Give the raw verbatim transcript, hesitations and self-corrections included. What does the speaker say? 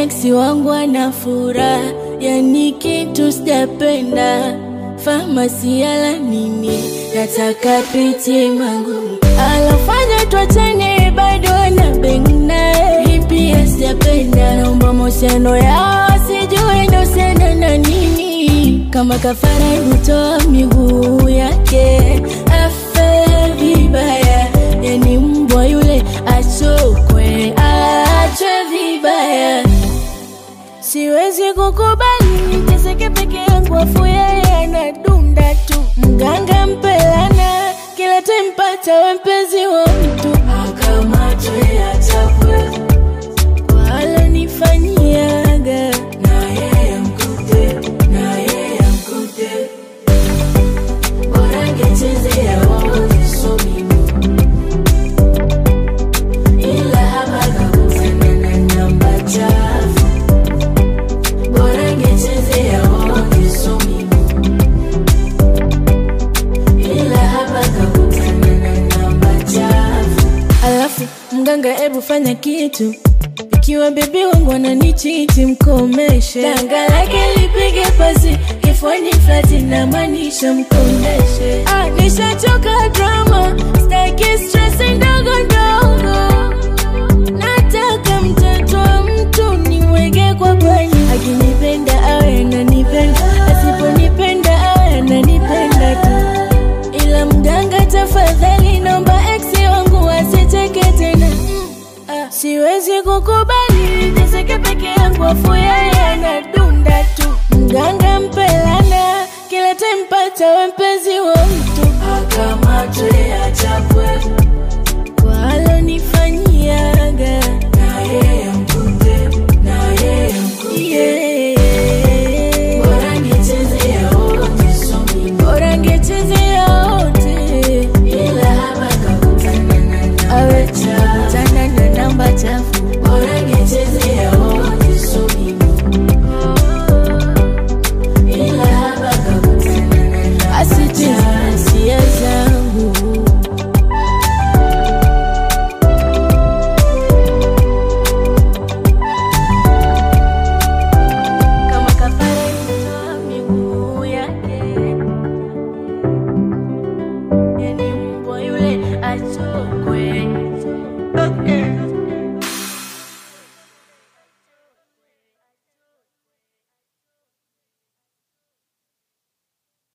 eksi wangu ana furaha, yani kitu sijapenda. Famasi ala nini, nataka piti mangu. Alafanya tuachane bado na bengna, hipi ya sijapenda. Naomba mahusiano yao sijue ndo sena na nini. Kama kafara hutoa miguu yake, afe vibaya. Yani mbwa yule achokwe, achwe vibaya. Siwezi kukubali niteseke peke yangu, afu yeye anadunda tu. Mganga mpelana, kila time pata we mpenzi wa mtu. Akamatwe achapwe, wala nifanyiaga. Na yeye mkute, na yeye mkute. Bora ngecheze ya wote so mimi. Ila hapa kakutana na namba chafu. Bora ngecheze ya wote so mimi. Ila hapa kakutana na namba chafu. Alafu mganga ebu fanya kitu, ikiwa baby wangu ananichiti mkomeshe. Danga lake lipige pasi, kifoni flati na manisha mkondeshe. Ah, nishachoka drama, staki stress ndogo ndogo. Nataka mtoto wa mtu niweke kwa bani. Akinipenda awe ananipenda, asiponipenda awe ananipenda tu. Ila mganga tafadhali naomba eksi wangu asiteke tena. Ah, siwezi kukubali niteseke peke yangu, afu yeye anadunda tu. Mganga mpelana, kila time pata we mpenzi wa mtu.